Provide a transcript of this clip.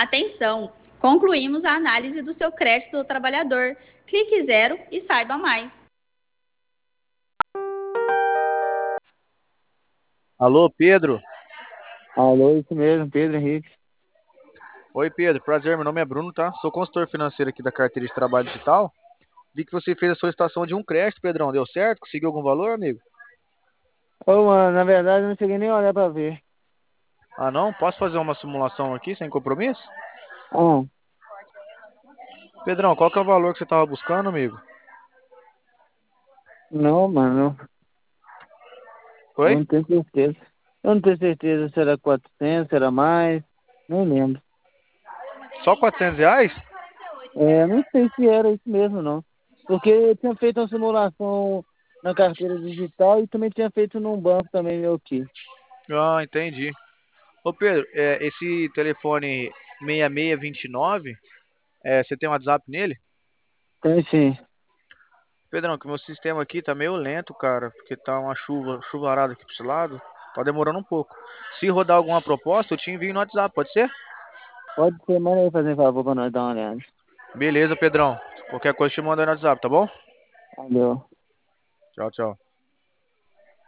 Atenção! Concluímos a análise do seu crédito do trabalhador. Clique zero e saiba mais. Alô, Pedro? Alô, isso mesmo, Pedro Henrique. Oi, Pedro. Prazer, meu nome é Bruno, tá? Sou consultor financeiro aqui da carteira de trabalho digital. Vi que você fez a solicitação de um crédito, Pedrão. Deu certo? Conseguiu algum valor, amigo? Ô, mano, na verdade eu não cheguei nem a olhar pra ver. Ah, não? Posso fazer uma simulação aqui sem compromisso? Ah, Pedrão, qual que é o valor que você tava buscando, amigo? não, mano, eu Oi? não tenho certeza. Eu não tenho certeza se era 400, se era mais, nem lembro. Só R$ 400? É, não sei se era isso mesmo, não. Porque eu tinha feito uma simulação na carteira digital e também tinha feito num banco também, meu aqui. Ah, entendi. Ô, Pedro, esse telefone 6629, você tem um WhatsApp nele? Tem sim, Pedrão, que meu sistema aqui tá meio lento, cara, porque tá uma chuvarada aqui pro esse lado. Tá demorando um pouco. Se rodar alguma proposta, eu te envio no WhatsApp, pode ser? pode ser, manda aí fazer um favor pra nós dar uma olhada. Beleza, Pedrão. Qualquer coisa te manda aí no WhatsApp, tá bom? Valeu. Tchau, tchau.